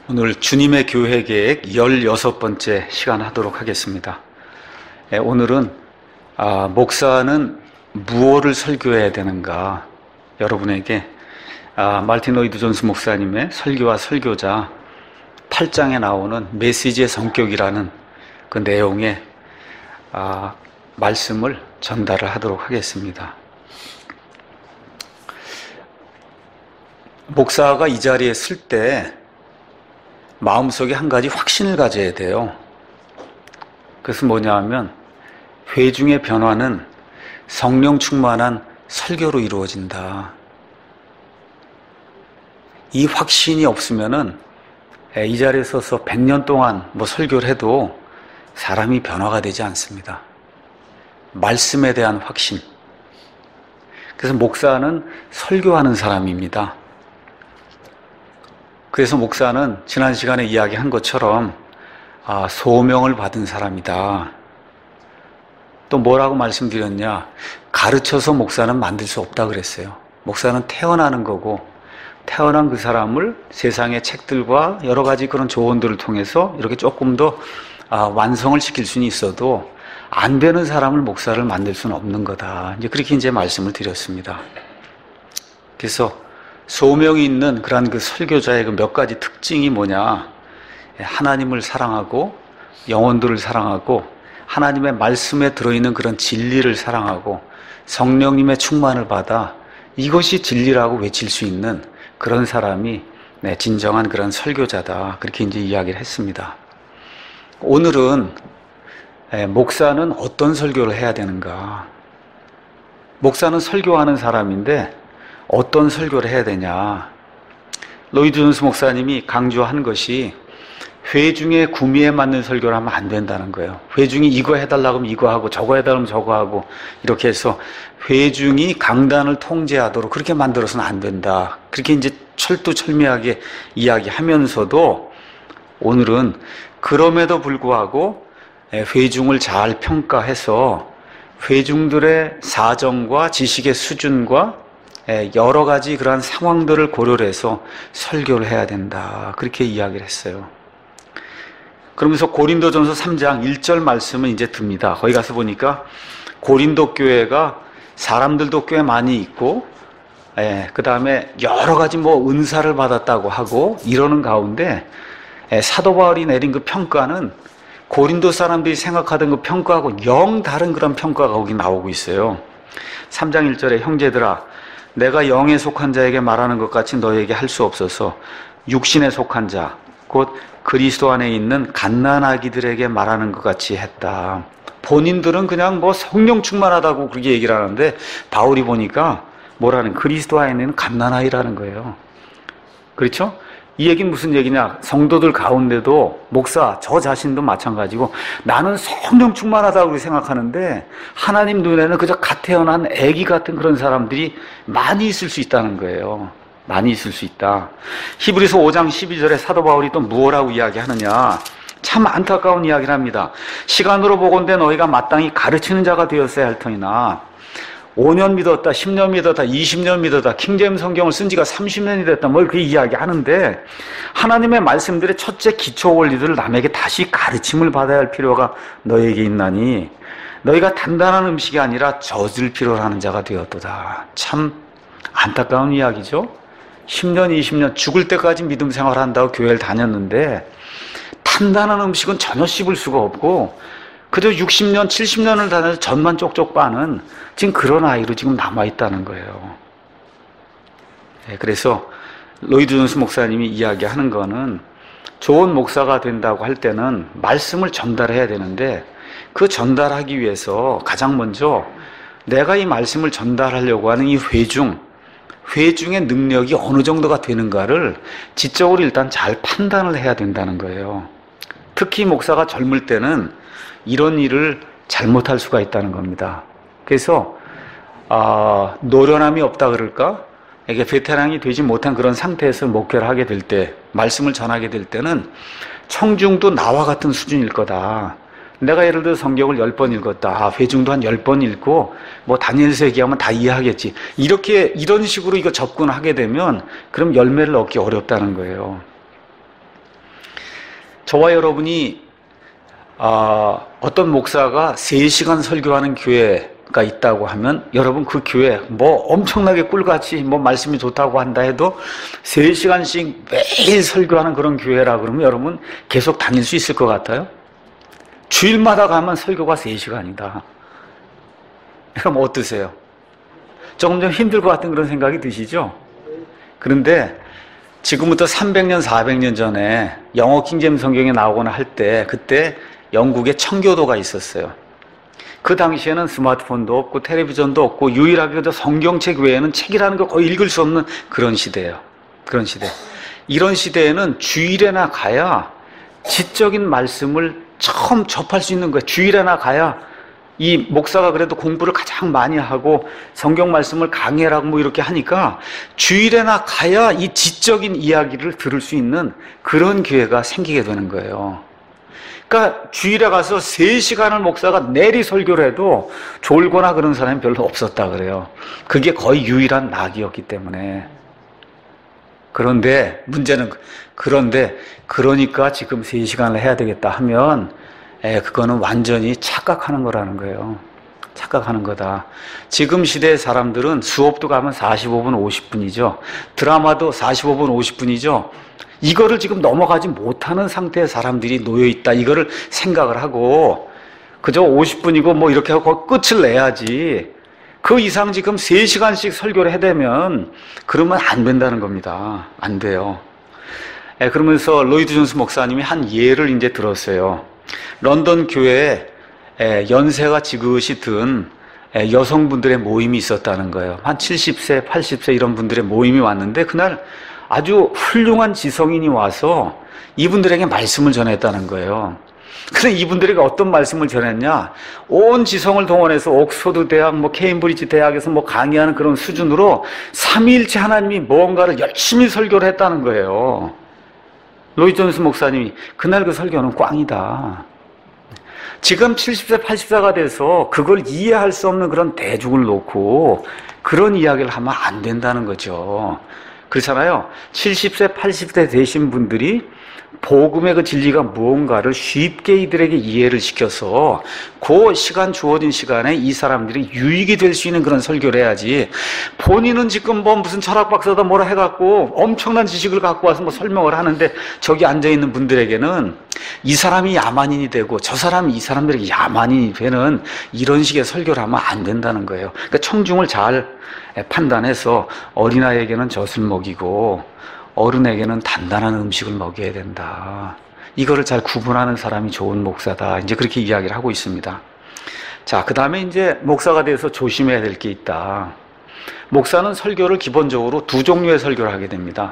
오늘 주님의 교회 계획 16번째 시간 하도록 하겠습니다. 오늘은 목사는 무엇을 설교해야 되는가, 여러분에게 말틴 로이드 존스 목사님의 설교와 설교자 8장에 나오는 메시지의 성격이라는 그 내용의 말씀을 전달을 하도록 하겠습니다. 목사가 이 자리에 설 때 마음속에 한 가지 확신을 가져야 돼요. 그것은 뭐냐 하면, 회중의 변화는 성령 충만한 설교로 이루어진다. 이 확신이 없으면은 이 자리에 서서 100년 동안 설교를 해도 사람이 변화가 되지 않습니다. 말씀에 대한 확신. 그래서 목사는 설교하는 사람입니다. 그래서 목사는 지난 시간에 이야기한 것처럼 소명을 받은 사람이다. 또 뭐라고 말씀드렸냐? 가르쳐서 목사는 만들 수 없다 그랬어요. 목사는 태어나는 거고, 태어난 그 사람을 세상의 책들과 여러 가지 그런 조언들을 통해서 이렇게 조금 더 완성을 시킬 수는 있어도 안 되는 사람을 목사를 만들 수는 없는 거다. 그렇게 말씀을 드렸습니다. 그래서 소명이 있는 그런 그 설교자의 그 몇 가지 특징이 뭐냐? 하나님을 사랑하고, 영혼들을 사랑하고, 하나님의 말씀에 들어있는 그런 진리를 사랑하고, 성령님의 충만을 받아 이것이 진리라고 외칠 수 있는 그런 사람이 진정한 그런 설교자다. 그렇게 이야기를 했습니다. 오늘은 목사는 어떤 설교를 해야 되는가? 목사는 설교하는 사람인데 어떤 설교를 해야 되냐? 로이드 존스 목사님이 강조한 것이, 회중의 구미에 맞는 설교를 하면 안 된다는 거예요. 회중이 이거 해달라고 하면 이거 하고, 저거 해달라고 하면 저거 하고, 이렇게 해서 회중이 강단을 통제하도록 그렇게 만들어서는 안 된다. 그렇게 철두철미하게 이야기하면서도, 오늘은 그럼에도 불구하고 회중을 잘 평가해서 회중들의 사정과 지식의 수준과 여러 가지 그러한 상황들을 고려를 해서 설교를 해야 된다. 그렇게 이야기를 했어요. 그러면서 고린도전서 3장 1절 말씀은 듭니다. 거기 가서 보니까 고린도 교회가 사람들도 꽤 많이 있고, 그 다음에 여러 가지 은사를 받았다고 하고 이러는 가운데 사도 바울이 내린 그 평가는 고린도 사람들이 생각하던 그 평가하고 영 다른 그런 평가가 거기 나오고 있어요. 3장 1절에 형제들아, 내가 영에 속한 자에게 말하는 것 같이 너에게 할 수 없어서 육신에 속한 자, 곧 그리스도 안에 있는 갓난아기들에게 말하는 것 같이 했다. 본인들은 그냥 성령 충만하다고 그렇게 얘기를 하는데, 바울이 보니까 뭐라는, 그리스도 안에 있는 갓난아이라는 거예요. 그렇죠? 이 얘기는 무슨 얘기냐? 성도들 가운데도 목사, 저 자신도 마찬가지고, 나는 성령 충만하다고 생각하는데 하나님 눈에는 그저 갓 태어난 아기 같은 그런 사람들이 많이 있을 수 있다는 거예요. 많이 있을 수 있다. 히브리서 5장 12절에 사도 바울이 또 무엇라고 이야기하느냐? 참 안타까운 이야기를 합니다. 시간으로 보건대 너희가 마땅히 가르치는 자가 되었어야 할 터이나 5년 믿었다, 10년 믿었다, 20년 믿었다, 킹제임스 성경을 쓴 지가 30년이 됐다, 그 이야기 하는데, 하나님의 말씀들의 첫째 기초 원리들을 남에게 다시 가르침을 받아야 할 필요가 너에게 있나니, 너희가 단단한 음식이 아니라 젖을 필요로 하는 자가 되었도다. 참 안타까운 이야기죠? 10년, 20년 죽을 때까지 믿음 생활을 한다고 교회를 다녔는데, 단단한 음식은 전혀 씹을 수가 없고, 그저 60년, 70년을 다녀서 젖만 쪽쪽 빠는 지금 그런 아이로 지금 남아있다는 거예요. 그래서 로이드 존스 목사님이 이야기하는 거는, 좋은 목사가 된다고 할 때는 말씀을 전달해야 되는데, 그 전달하기 위해서 가장 먼저 내가 이 말씀을 전달하려고 하는 이 회중의 능력이 어느 정도가 되는가를 지적으로 일단 잘 판단을 해야 된다는 거예요. 특히 목사가 젊을 때는 이런 일을 잘못할 수가 있다는 겁니다. 그래서 노련함이 없다 그럴까? 이게 베테랑이 되지 못한 그런 상태에서 목회를 하게 될 때, 말씀을 전하게 될 때는 청중도 나와 같은 수준일 거다. 내가 예를 들어 성경을 10번 읽었다. 회중도 한 10번 읽고 다니엘서 얘기하면 다 이해하겠지. 이런 식으로 이거 접근하게 되면 그럼 열매를 얻기 어렵다는 거예요. 저와 여러분이 어떤 목사가 3시간 설교하는 교회가 있다고 하면 여러분 그 교회 엄청나게 꿀같이 말씀이 좋다고 한다 해도 3시간씩 매일 설교하는 그런 교회라 그러면 여러분 계속 다닐 수 있을 것 같아요? 주일마다 가면 설교가 3시간이다. 그럼 어떠세요? 조금 좀 힘들 것 같은 그런 생각이 드시죠? 그런데 지금부터 300년, 400년 전에 영어 킹제임 성경에 나오거나 할 때 그때 영국에 청교도가 있었어요. 그 당시에는 스마트폰도 없고 텔레비전도 없고 유일하게도 성경책 외에는 책이라는 걸 거의 읽을 수 없는 그런 시대예요. 그런 시대. 이런 시대에는 주일에나 가야 지적인 말씀을 처음 접할 수 있는 거예요. 주일에나 가야 이 목사가 그래도 공부를 가장 많이 하고 성경 말씀을 강해라고 이렇게 하니까 주일에나 가야 이 지적인 이야기를 들을 수 있는 그런 기회가 생기게 되는 거예요. 그러니까 주일에 가서 3시간을 목사가 내리 설교를 해도 졸거나 그런 사람이 별로 없었다 그래요. 그게 거의 유일한 낙이었기 때문에. 그런데 문제는 그러니까 지금 3시간을 해야 되겠다 하면 그거는 완전히 착각하는 거라는 거예요. 착각하는 거다. 지금 시대의 사람들은 수업도 가면 45분, 50분이죠. 드라마도 45분, 50분이죠. 이거를 지금 넘어가지 못하는 상태의 사람들이 놓여있다. 이거를 생각을 하고 그저 50분이고 이렇게 하고 끝을 내야지. 그 이상 지금 3시간씩 설교를 해대면 그러면 안 된다는 겁니다. 안 돼요. 그러면서 로이드 존스 목사님이 한 예를 이제 들었어요. 런던 교회에 연세가 지긋이 든 여성분들의 모임이 있었다는 거예요. 한 70세, 80세 이런 분들의 모임이 왔는데 그날 아주 훌륭한 지성인이 와서 이분들에게 말씀을 전했다는 거예요. 근데 이분들에게 어떤 말씀을 전했냐? 온 지성을 동원해서 옥스퍼드 대학, 케임브리지 대학에서 강의하는 그런 수준으로 삼위일체 하나님이 뭔가를 열심히 설교를 했다는 거예요. 로이드 존스 목사님이 그날 그 설교는 꽝이다. 지금 70세, 80세가 돼서 그걸 이해할 수 없는 그런 대중을 놓고 그런 이야기를 하면 안 된다는 거죠. 그렇잖아요. 70세, 80세 되신 분들이 복음의 그 진리가 무언가를 쉽게 이들에게 이해를 시켜서 그 시간 주어진 시간에 이 사람들이 유익이 될 수 있는 그런 설교를 해야지 본인은 지금 무슨 철학 박사다 뭐라 해갖고 엄청난 지식을 갖고 와서 설명을 하는데 저기 앉아있는 분들에게는 이 사람이 야만인이 되고 저 사람이 이 사람들에게 야만인이 되는 이런 식의 설교를 하면 안 된다는 거예요. 그러니까 청중을 잘 판단해서 어린아이에게는 젖을 먹이고 어른에게는 단단한 음식을 먹여야 된다. 이거를 잘 구분하는 사람이 좋은 목사다. 이제 그렇게 이야기를 하고 있습니다. 자, 그 다음에 이제 목사가 돼서 조심해야 될 게 있다. 목사는 설교를 기본적으로 2종류의 설교를 하게 됩니다.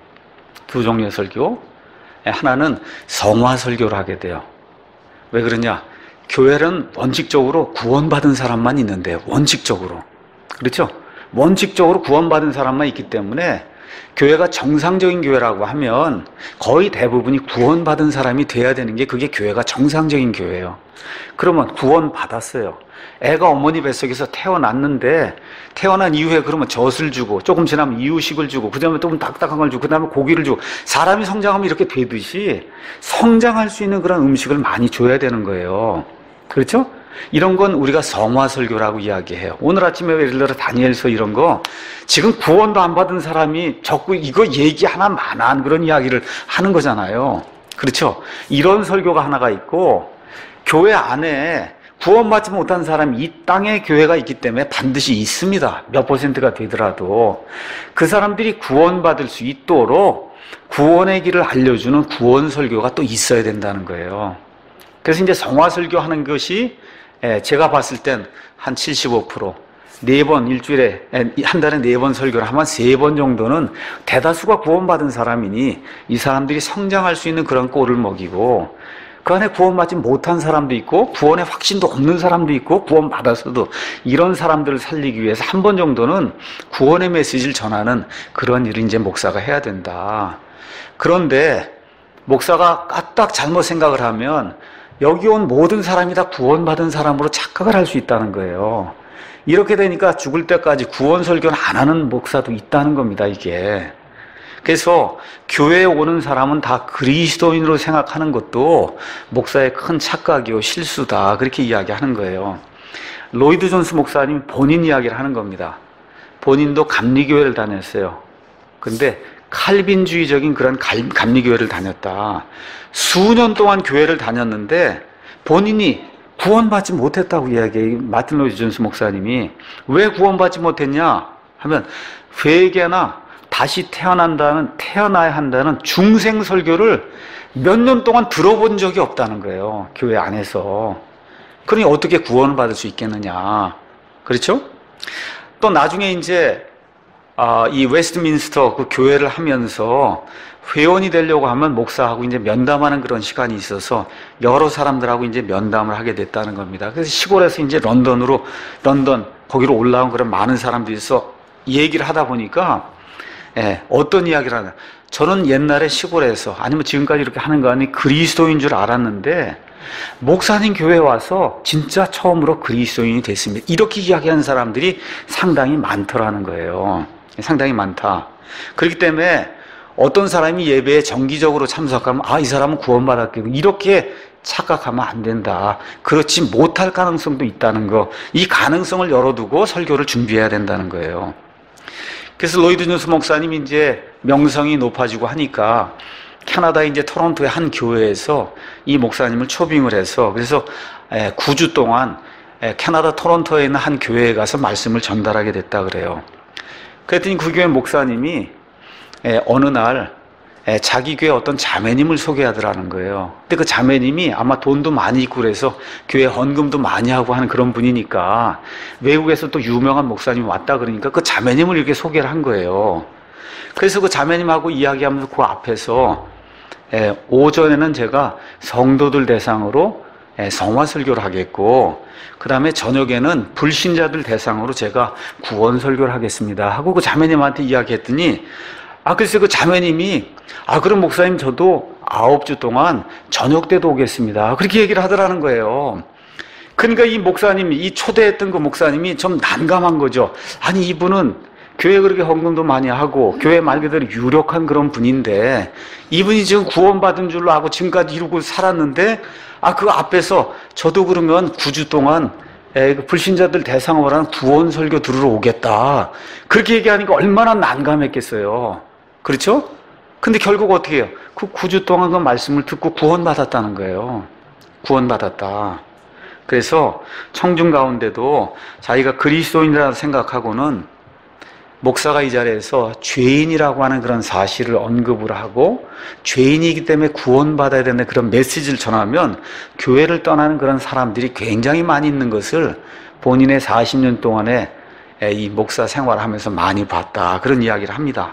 2종류의 설교. 하나는 성화 설교를 하게 돼요. 왜 그러냐? 교회는 원칙적으로 구원받은 사람만 있는데요. 원칙적으로. 그렇죠? 원칙적으로 구원받은 사람만 있기 때문에 교회가 정상적인 교회라고 하면 거의 대부분이 구원받은 사람이 돼야 되는 게 그게 교회가 정상적인 교회예요. 그러면 구원받았어요. 애가 어머니 뱃속에서 태어났는데 태어난 이후에 그러면 젖을 주고 조금 지나면 이유식을 주고 그 다음에 조금 딱딱한 걸 주고 그 다음에 고기를 주고 사람이 성장하면 이렇게 되듯이 성장할 수 있는 그런 음식을 많이 줘야 되는 거예요. 그렇죠? 이런 건 우리가 성화설교라고 이야기해요. 오늘 아침에 예를 들어 다니엘서 이런 거 지금 구원도 안 받은 사람이 자꾸 이거 얘기 하나만한 그런 이야기를 하는 거잖아요. 그렇죠? 이런 설교가 하나가 있고 교회 안에 구원받지 못한 사람이 이 땅에 교회가 있기 때문에 반드시 있습니다. 몇 %가 되더라도 그 사람들이 구원받을 수 있도록 구원의 길을 알려주는 구원 설교가 또 있어야 된다는 거예요. 그래서 이제 성화 설교하는 것이 제가 봤을 땐 한 75%, 4번, 일주일에, 한 달에 4번 설교를 하면 3번 정도는 대다수가 구원받은 사람이니 이 사람들이 성장할 수 있는 그런 꼴을 먹이고 그 안에 구원받지 못한 사람도 있고 구원의 확신도 없는 사람도 있고 구원받아서도 이런 사람들을 살리기 위해서 한 번 정도는 구원의 메시지를 전하는 그런 일을 이제 목사가 해야 된다. 그런데 목사가 까딱 잘못 생각을 하면 여기 온 모든 사람이 다 구원받은 사람으로 착각을 할 수 있다는 거예요. 이렇게 되니까 죽을 때까지 구원 설교는 안 하는 목사도 있다는 겁니다, 이게. 그래서 교회에 오는 사람은 다 그리스도인으로 생각하는 것도 목사의 큰 착각이요 실수다, 그렇게 이야기하는 거예요. 로이드 존스 목사님 본인 이야기를 하는 겁니다. 본인도 감리교회를 다녔어요. 근데 칼빈주의적인 그런 감리교회를 다녔다. 수년 동안 교회를 다녔는데 본인이 구원받지 못했다고 이야기해요. 마틴 로이드 존스 목사님이. 왜 구원받지 못했냐 하면 회개나 다시 태어나야 한다는 중생 설교를 몇 년 동안 들어본 적이 없다는 거예요. 교회 안에서. 그러니 어떻게 구원을 받을 수 있겠느냐. 그렇죠? 또 나중에 이제 이 웨스트민스터 그 교회를 하면서 회원이 되려고 하면 목사하고 이제 면담하는 그런 시간이 있어서 여러 사람들하고 이제 면담을 하게 됐다는 겁니다. 그래서 시골에서 이제 런던 거기로 올라온 그런 많은 사람들이 있어 얘기를 하다 보니까 어떤 이야기를 하냐. 저는 옛날에 시골에서 아니면 지금까지 이렇게 하는 거 아니 그리스도인 줄 알았는데 목사님 교회에 와서 진짜 처음으로 그리스도인이 됐습니다. 이렇게 이야기하는 사람들이 상당히 많더라는 거예요. 상당히 많다. 그렇기 때문에 어떤 사람이 예배에 정기적으로 참석하면 이 사람은 구원받았겠고 이렇게 착각하면 안 된다. 그렇지 못할 가능성도 있다는 거. 이 가능성을 열어두고 설교를 준비해야 된다는 거예요. 그래서 로이드 존스 목사님이 이제 명성이 높아지고 하니까 캐나다 이제 토론토의 한 교회에서 이 목사님을 초빙을 해서 그래서 9주 동안 캐나다 토론토에 있는 한 교회에 가서 말씀을 전달하게 됐다 그래요. 그랬더니 그 교회 목사님이 어느 날 자기 교회 어떤 자매님을 소개하더라는 거예요. 근데 그 자매님이 아마 돈도 많이 있고 그래서 교회 헌금도 많이 하고 하는 그런 분이니까 외국에서 또 유명한 목사님이 왔다 그러니까 그 자매님을 이렇게 소개를 한 거예요. 그래서 그 자매님하고 이야기하면서 그 앞에서 오전에는 제가 성도들 대상으로 성화 설교를 하겠고 그 다음에 저녁에는 불신자들 대상으로 제가 구원 설교를 하겠습니다 하고 그 자매님한테 이야기했더니 그래서 그 자매님이 그럼 목사님 저도 9주 동안 저녁 때도 오겠습니다 그렇게 얘기를 하더라는 거예요. 그러니까 이 목사님이 이 초대했던 그 목사님이 좀 난감한 거죠. 아니 이분은 교회 그렇게 헌금도 많이 하고 교회 말 그대로 유력한 그런 분인데 이분이 지금 구원받은 줄로 알고 지금까지 이루고 살았는데 그 앞에서 저도 그러면 9주 동안 불신자들 대상으로 하는 구원 설교 들으러 오겠다 그렇게 얘기하니까 얼마나 난감했겠어요. 그렇죠? 근데 결국 어떻게 해요? 그 9주 동안 그 말씀을 듣고 구원받았다는 거예요. 구원받았다. 그래서 청중 가운데도 자기가 그리스도인이라고 생각하고는 목사가 이 자리에서 죄인이라고 하는 그런 사실을 언급을 하고 죄인이기 때문에 구원받아야 되는 그런 메시지를 전하면 교회를 떠나는 그런 사람들이 굉장히 많이 있는 것을 본인의 40년 동안에 이 목사 생활을 하면서 많이 봤다. 그런 이야기를 합니다.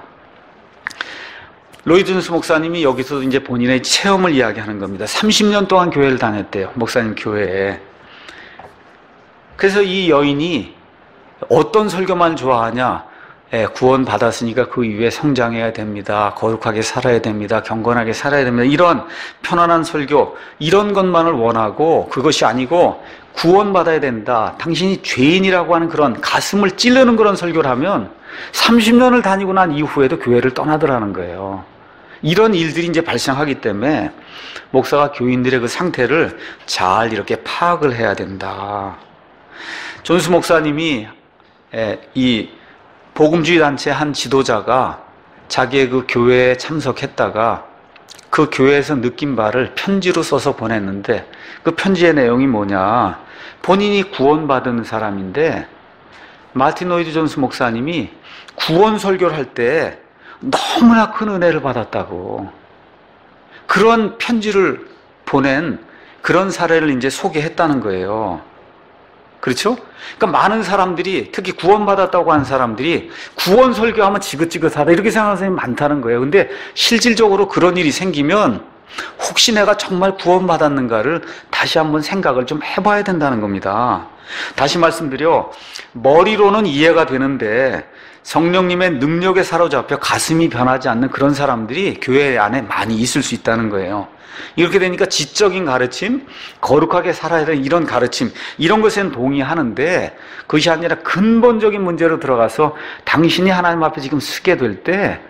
로이드 존스 목사님이 여기서 이제 본인의 체험을 이야기하는 겁니다. 30년 동안 교회를 다녔대요. 목사님 교회에. 그래서 이 여인이 어떤 설교만 좋아하냐? 구원 받았으니까 그 이후에 성장해야 됩니다. 거룩하게 살아야 됩니다. 경건하게 살아야 됩니다. 이런 편안한 설교, 이런 것만을 원하고 그것이 아니고 구원받아야 된다. 당신이 죄인이라고 하는 그런 가슴을 찌르는 그런 설교를 하면 30년을 다니고 난 이후에도 교회를 떠나더라는 거예요. 이런 일들이 이제 발생하기 때문에 목사가 교인들의 그 상태를 잘 이렇게 파악을 해야 된다. 존스 목사님이 이 복음주의 단체 한 지도자가 자기의 그 교회에 참석했다가 그 교회에서 느낀 바를 편지로 써서 보냈는데 그 편지의 내용이 뭐냐. 본인이 구원받은 사람인데 마틴 로이드 존스 목사님이 구원 설교를 할 때 너무나 큰 은혜를 받았다고 그런 편지를 보낸 그런 사례를 이제 소개했다는 거예요. 그렇죠? 그러니까 많은 사람들이 특히 구원받았다고 하는 사람들이 구원 설교하면 지긋지긋하다 이렇게 생각하는 사람이 많다는 거예요. 근데 실질적으로 그런 일이 생기면 혹시 내가 정말 구원받았는가를 다시 한번 생각을 좀 해봐야 된다는 겁니다. 다시 말씀드려 머리로는 이해가 되는데 성령님의 능력에 사로잡혀 가슴이 변하지 않는 그런 사람들이 교회 안에 많이 있을 수 있다는 거예요. 이렇게 되니까 지적인 가르침, 거룩하게 살아야 되는 이런 가르침, 이런 것에는 동의하는데 그것이 아니라 근본적인 문제로 들어가서 당신이 하나님 앞에 지금 서게 될 때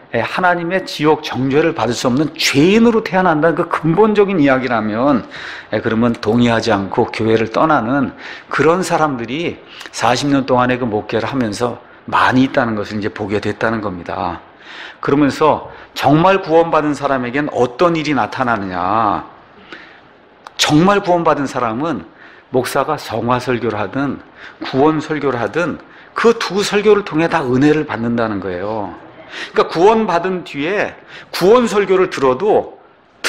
하나님의 지옥 정죄를 받을 수 없는 죄인으로 태어난다는 그 근본적인 이야기라면 그러면 동의하지 않고 교회를 떠나는 그런 사람들이 40년 동안의 그 목회를 하면서 많이 있다는 것을 이제 보게 됐다는 겁니다. 그러면서 정말 구원받은 사람에겐 어떤 일이 나타나느냐. 정말 구원받은 사람은 목사가 성화설교를 하든 구원설교를 하든 그 두 설교를 통해 다 은혜를 받는다는 거예요. 그러니까 구원받은 뒤에 구원설교를 들어도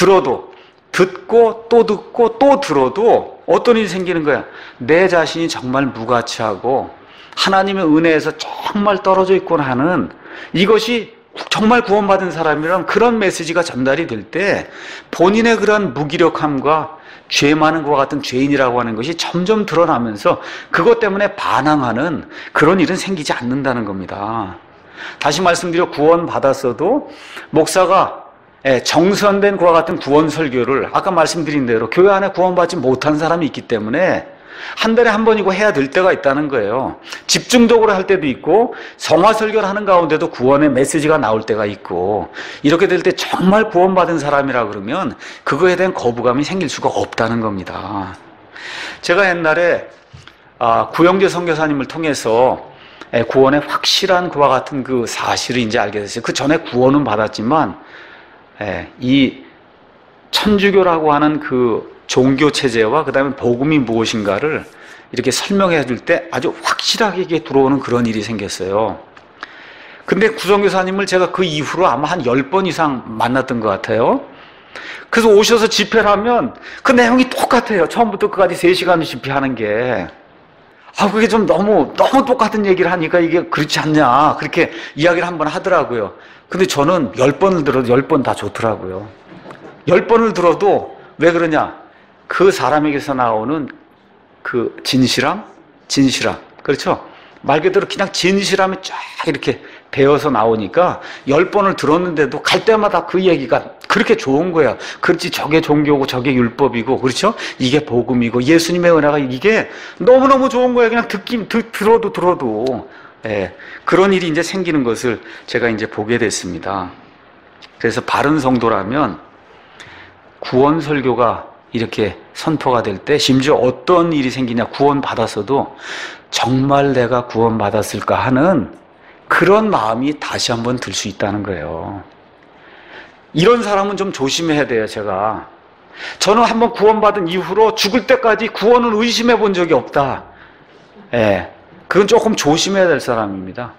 듣고 또 듣고 또 들어도 어떤 일이 생기는 거야. 내 자신이 정말 무가치하고 하나님의 은혜에서 정말 떨어져 있구나 하는, 이것이 정말 구원받은 사람이란 그런 메시지가 전달이 될 때 본인의 그런 무기력함과 죄 많은 것과 같은 죄인이라고 하는 것이 점점 드러나면서 그것 때문에 반항하는 그런 일은 생기지 않는다는 겁니다. 다시 말씀드려, 구원받았어도 목사가 정선된 것과 같은 구원 설교를 아까 말씀드린 대로 교회 안에 구원받지 못한 사람이 있기 때문에 한 달에 한 번이고 해야 될 때가 있다는 거예요. 집중적으로 할 때도 있고 성화 설교를 하는 가운데도 구원의 메시지가 나올 때가 있고, 이렇게 될 때 정말 구원받은 사람이라 그러면 그거에 대한 거부감이 생길 수가 없다는 겁니다. 제가 옛날에 구영재 선교사님을 통해서 구원의 확실한 그와 같은 그 사실을 이제 알게 됐어요. 그 전에 구원은 받았지만 이 천주교라고 하는 그 종교 체제와 그 다음에 복음이 무엇인가를 이렇게 설명해 줄 때 아주 확실하게 이게 들어오는 그런 일이 생겼어요. 근데 구성교사님을 제가 그 이후로 아마 한 10번 이상 만났던 것 같아요. 그래서 오셔서 집회를 하면 그 내용이 똑같아요. 처음부터 끝까지 3시간을 집회하는 게. 그게 좀 너무 똑같은 얘기를 하니까 이게 그렇지 않냐, 그렇게 이야기를 한번 하더라고요. 근데 저는 10번을 들어도 10번 다 좋더라고요. 10번을 들어도 왜 그러냐? 그 사람에게서 나오는 그 진실함? 그렇죠? 말 그대로 그냥 진실함이 쫙 이렇게 배어서 나오니까 10번을 들었는데도 갈 때마다 그 얘기가 그렇게 좋은 거야. 그렇지, 저게 종교고 저게 율법이고, 그렇죠? 이게 복음이고 예수님의 은혜가, 이게 너무너무 좋은 거야. 그냥 들어도. 그런 일이 이제 생기는 것을 제가 이제 보게 됐습니다. 그래서 바른 성도라면 구원 설교가 이렇게 선포가 될 때 심지어 어떤 일이 생기냐, 구원받았어도 정말 내가 구원받았을까 하는 그런 마음이 다시 한번 들 수 있다는 거예요. 이런 사람은 좀 조심해야 돼요. 저는 한번 구원받은 이후로 죽을 때까지 구원을 의심해 본 적이 없다. 그건 조금 조심해야 될 사람입니다.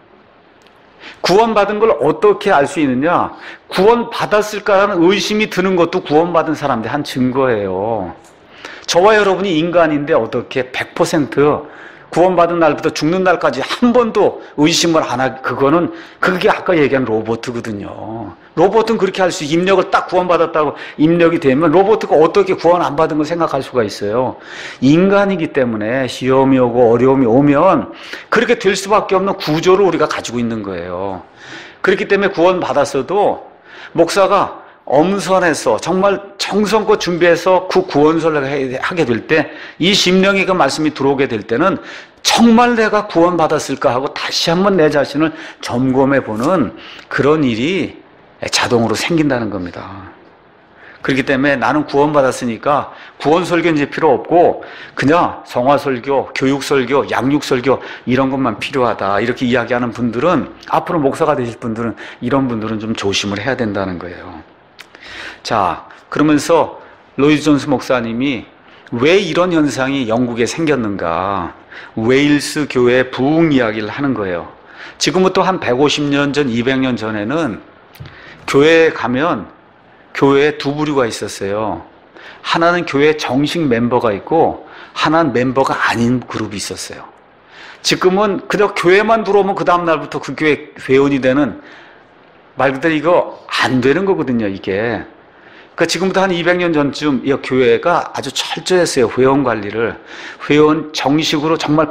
구원받은 걸 어떻게 알 수 있느냐? 구원받았을까라는 의심이 드는 것도 구원받은 사람들의 한 증거예요. 저와 여러분이 인간인데 어떻게 100% 구원받은 날부터 죽는 날까지 한 번도 의심을 안 하고, 그게 아까 얘기한 로봇거든요. 로봇은 그렇게 할 수, 입력을 딱 구원받았다고 입력이 되면 로봇가 어떻게 구원 안 받은 걸 생각할 수가 있어요. 인간이기 때문에 시험이 오고 어려움이 오면 그렇게 될 수밖에 없는 구조를 우리가 가지고 있는 거예요. 그렇기 때문에 구원받았어도 목사가 엄선해서 정말 정성껏 준비해서 그 구원설을 하게 될 때, 이 심령의 그 말씀이 들어오게 될 때는 정말 내가 구원받았을까 하고 다시 한번 내 자신을 점검해보는 그런 일이 자동으로 생긴다는 겁니다. 그렇기 때문에 나는 구원받았으니까 구원설교는 이제 필요 없고 그냥 성화설교, 교육설교, 양육설교 이런 것만 필요하다, 이렇게 이야기하는 분들은, 앞으로 목사가 되실 분들은, 이런 분들은 좀 조심을 해야 된다는 거예요. 자, 그러면서 로이드 존스 목사님이 왜 이런 현상이 영국에 생겼는가, 웨일스 교회의 부흥 이야기를 하는 거예요. 지금부터 한 150년 전, 200년 전에는 교회에 가면 교회에 두 부류가 있었어요. 하나는 교회 정식 멤버가 있고 하나는 멤버가 아닌 그룹이 있었어요. 지금은 그냥 교회만 들어오면 그 다음 날부터 그 교회 회원이 되는, 말 그대로 이거 안 되는 거거든요, 이게. 그러니까 지금부터 한 200년 전쯤 이 교회가 아주 철저했어요. 회원 관리를. 회원 정식으로 정말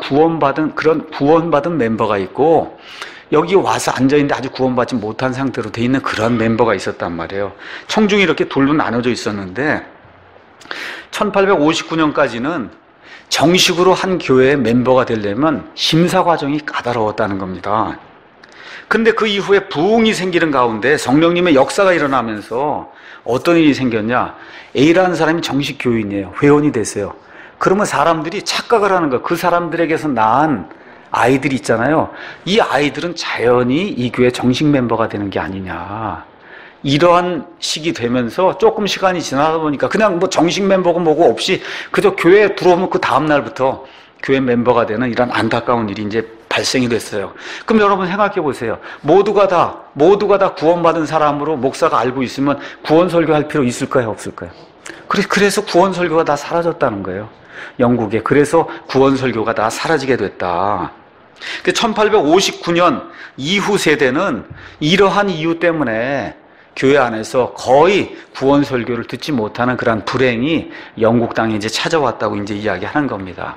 구원받은 멤버가 있고, 여기 와서 앉아있는데 아주 구원받지 못한 상태로 돼 있는 그런 멤버가 있었단 말이에요. 청중이 이렇게 둘로 나눠져 있었는데 1859년까지는 정식으로 한 교회의 멤버가 되려면 심사 과정이 까다로웠다는 겁니다. 근데 그 이후에 부흥이 생기는 가운데 성령님의 역사가 일어나면서 어떤 일이 생겼냐? A라는 사람이 정식 교인이에요. 회원이 됐어요. 그러면 사람들이 착각을 하는 거예요. 그 사람들에게서 낳은 아이들이 있잖아요. 이 아이들은 자연히 이 교회 정식 멤버가 되는 게 아니냐. 이러한 시기 되면서 조금 시간이 지나다 보니까 그냥 뭐 정식 멤버고 뭐고 없이 그저 교회에 들어오면 그 다음날부터 교회 멤버가 되는 이런 안타까운 일이 이제 발생이 됐어요. 그럼 여러분 생각해 보세요. 모두가 다 구원받은 사람으로 목사가 알고 있으면 구원 설교할 필요 있을까요? 없을까요? 그래서 구원 설교가 다 사라졌다는 거예요. 영국에. 그래서 구원 설교가 다 사라지게 됐다. 1859년 이후 세대는 이러한 이유 때문에 교회 안에서 거의 구원 설교를 듣지 못하는 그런 불행이 영국 땅에 이제 찾아왔다고 이제 이야기하는 겁니다.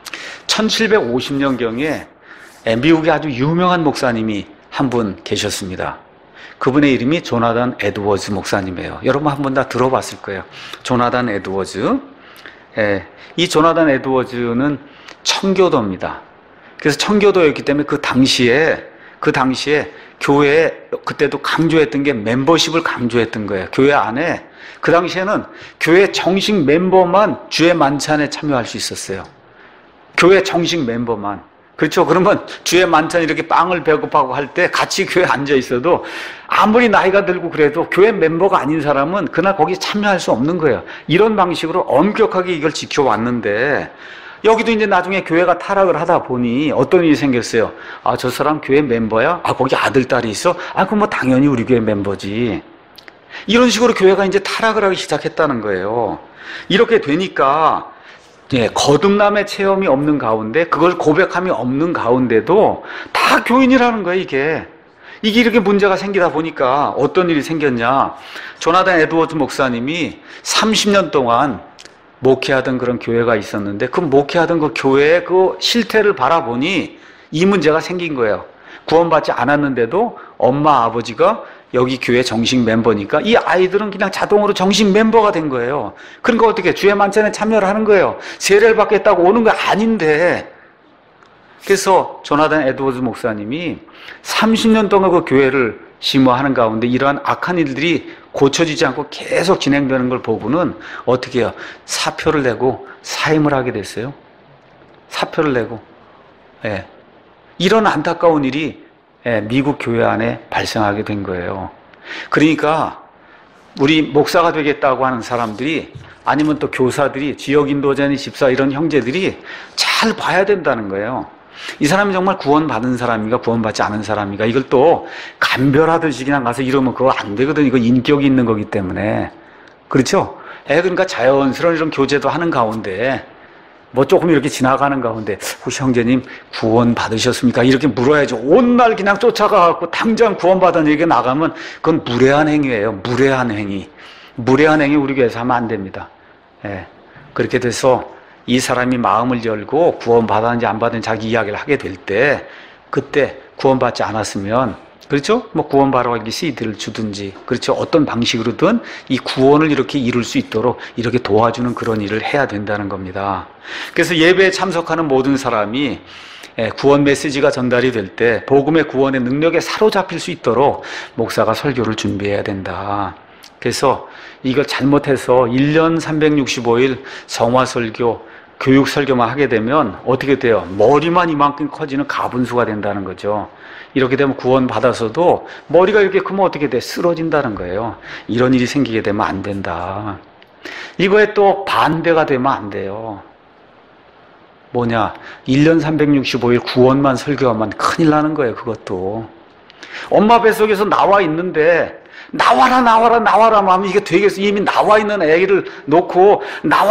1750년경에 미국의 아주 유명한 목사님이 한 분 계셨습니다. 그분의 이름이 조나단 에드워즈 목사님이에요. 여러분 한 번 다 들어봤을 거예요. 조나단 에드워즈. 이 조나단 에드워즈는 청교도입니다. 그래서 청교도였기 때문에 그 당시에 교회에 그때도 강조했던 게 멤버십을 강조했던 거예요. 교회 안에 그 당시에는 교회 정식 멤버만 주의 만찬에 참여할 수 있었어요. 교회 정식 멤버만. 그렇죠. 그러면 주의 만찬 이렇게 빵을 배고파고 할 때 같이 교회에 앉아 있어도 아무리 나이가 들고 그래도 교회 멤버가 아닌 사람은 그날 거기 참여할 수 없는 거예요. 이런 방식으로 엄격하게 이걸 지켜왔는데 여기도 이제 나중에 교회가 타락을 하다 보니 어떤 일이 생겼어요. 아, 저 사람 교회 멤버야? 아, 거기 아들, 딸이 있어? 아, 그럼 뭐 당연히 우리 교회 멤버지. 이런 식으로 교회가 이제 타락을 하기 시작했다는 거예요. 이렇게 되니까 거듭남의 체험이 없는 가운데 그걸 고백함이 없는 가운데도 다 교인이라는 거예요. 이게 이렇게 문제가 생기다 보니까 어떤 일이 생겼냐. 조나단 에드워즈 목사님이 30년 동안 목회하던 그런 교회가 있었는데 그 목회하던 그 교회의 그 실태를 바라보니 이 문제가 생긴 거예요. 구원받지 않았는데도 엄마 아버지가 여기 교회 정식 멤버니까 이 아이들은 그냥 자동으로 정식 멤버가 된 거예요. 그러니까 어떻게 주의 만찬에 참여를 하는 거예요. 세례를 받겠다고 오는 거 아닌데. 그래서 조나단 에드워즈 목사님이 30년 동안 그 교회를 심호하는 가운데 이러한 악한 일들이 고쳐지지 않고 계속 진행되는 걸 보고는 어떻게 해요? 사표를 내고 사임을 하게 됐어요. 사표를 내고. 이런 안타까운 일이 미국 교회 안에 발생하게 된 거예요. 그러니까 우리 목사가 되겠다고 하는 사람들이 아니면 또 교사들이 지역 인도자니 집사 이런 형제들이 잘 봐야 된다는 거예요. 이 사람이 정말 구원받은 사람인가 구원받지 않은 사람인가 이걸 또 감별하듯이 그냥 가서 이러면 그거 안 되거든. 이거 인격이 있는 거기 때문에. 그렇죠? 그러니까 자연스러운 이런 교제도 하는 가운데 뭐 조금 이렇게 지나가는 가운데 혹시 형제님 구원 받으셨습니까? 이렇게 물어야죠. 온 날 그냥 쫓아가갖고 당장 구원받은 얘기가 나가면 그건 무례한 행위예요. 무례한 행위. 무례한 행위 우리 교회에서 하면 안 됩니다. 그렇게 돼서 이 사람이 마음을 열고 구원받았는지 안 받았는지 자기 이야기를 하게 될 때 그때 구원받지 않았으면 그렇죠? 뭐 구원받으러 가기 CD를 주든지 그렇죠? 어떤 방식으로든 이 구원을 이렇게 이룰 수 있도록 이렇게 도와주는 그런 일을 해야 된다는 겁니다. 그래서 예배에 참석하는 모든 사람이 구원 메시지가 전달이 될 때 복음의 구원의 능력에 사로잡힐 수 있도록 목사가 설교를 준비해야 된다. 그래서 이걸 잘못해서 1년 365일 성화설교, 교육설교만 하게 되면 어떻게 돼요? 머리만 이만큼 커지는 가분수가 된다는 거죠. 이렇게 되면 구원받아서도 머리가 이렇게 크면 어떻게 돼? 쓰러진다는 거예요. 이런 일이 생기게 되면 안 된다. 이거에 또 반대가 되면 안 돼요. 뭐냐? 1년 365일 구원만 설교하면 큰일 나는 거예요. 그것도. 엄마 뱃속에서 나와 있는데 나와라 하면 이게 되겠어. 이미 나와 있는 애기를 놓고